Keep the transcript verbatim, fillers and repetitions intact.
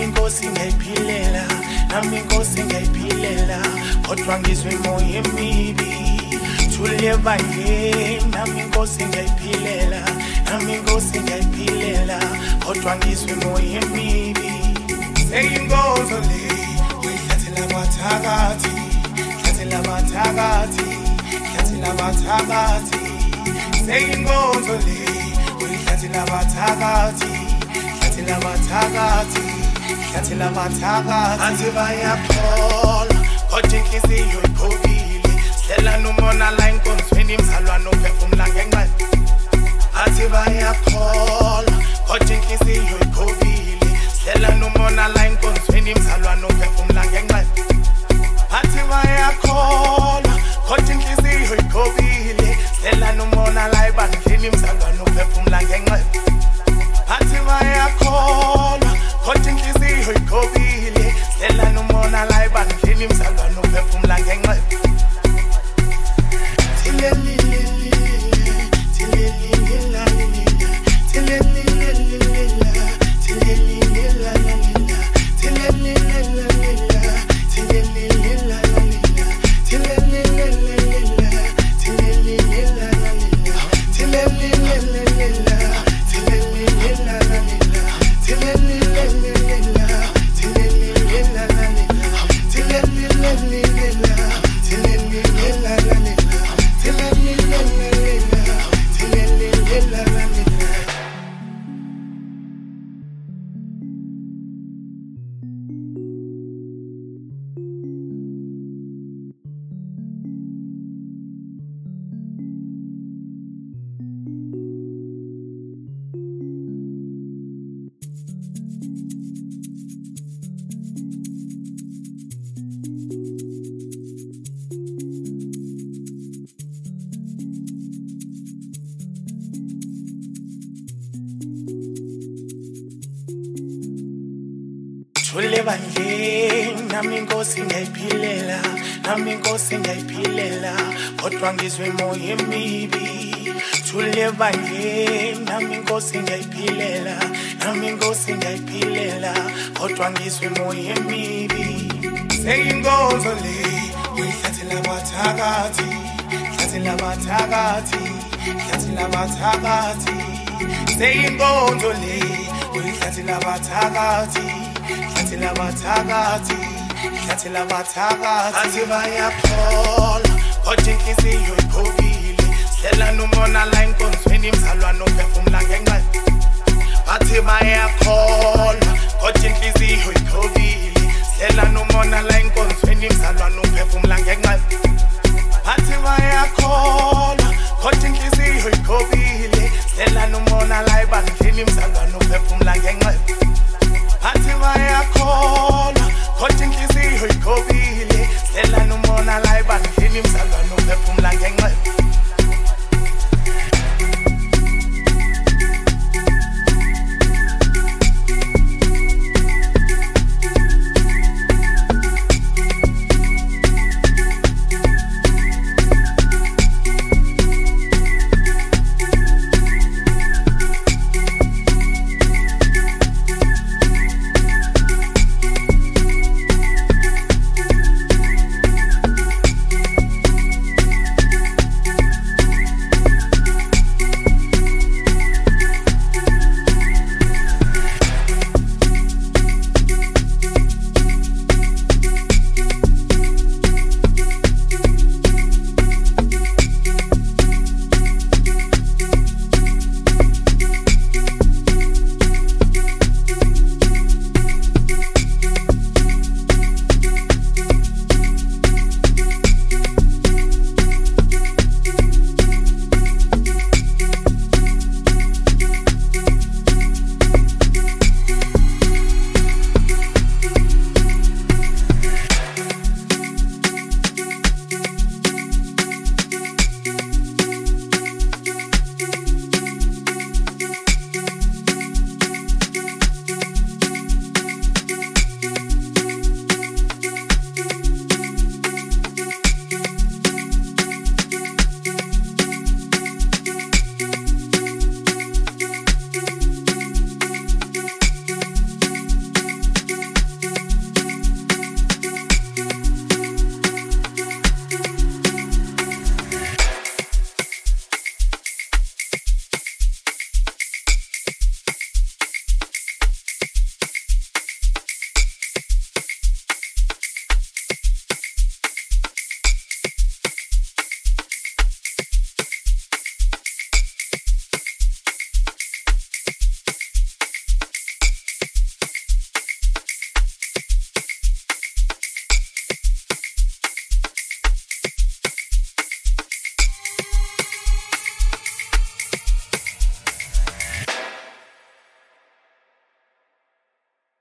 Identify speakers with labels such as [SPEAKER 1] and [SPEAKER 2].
[SPEAKER 1] nami inkosi ngayiphilela, nami inkosi ngayiphilela, kodwa ngizwe imoya emibi. Tuleva nje, nami inkosi ngayiphilela, nami inkosi ngayiphilela, kodwa ngizwe imoya emibi. Seyinkonzo le, uyithathela abathakathi, thathela abathakathi, thathela abathakathi. Seyinkonzo le, uyithathela abathakathi, thathela abathakathi, thathela abathakathi. Athi bayakholwa, kodwa inhliziyo iphukile. Sihlela nomona la enkonzweni, mzalwane uphefumula ngenxa. Athi bayakholwa, kodwa inhliziyo iphukile. Sihlela nomona la enkonzweni, mzalwane uphefumula ngenxa. Athi bayakholwa, kodwa inhliziyo iphukile. Sihlela nomona la ebandleni, mzalwane uphefumula ngenxa. Athi bayakholwa, kodwa inhliziyo iphukile. Sihlela nomona la ebandleni, mzalwane uphefumula ngenxa. Tuleva nje, nami inkosi ngayiphilela, nami inkosi ngayiphilela, kodwa ngizwe imoya emibi. Tuleva nje, nami inkosi ngayiphilela, nami inkosi ngayiphilela, kodwa ngizwe imoya emibi. Seyinkonzo le, uyithathela abathakathi, thathela abathakathi, thathela abathakathi. Seyinkonzo le, uyithathela abathakathi, thathela abathakathi, thathela abathakathi. Athi bayakholwa, kodwa inhliziyo iphukile. Sihlela nomona la enkonzweni, mzalwane uphefumula ngenxa. Athi bayakholwa, kodwa inhliziyo